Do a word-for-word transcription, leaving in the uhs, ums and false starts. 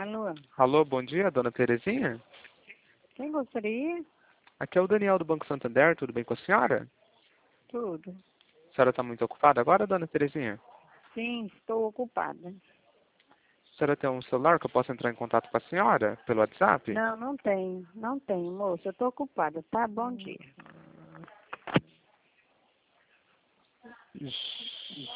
Alô? Alô, bom dia, dona Terezinha? Quem gostaria? Aqui é o Daniel do Banco Santander, tudo bem com a senhora? Tudo. A senhora está muito ocupada agora, dona Terezinha? Sim, estou ocupada. A senhora tem um celular que eu possa entrar em contato com a senhora pelo WhatsApp? Não, não tenho. Não tenho, moça. Eu estou ocupada, tá? Bom dia. Ixi.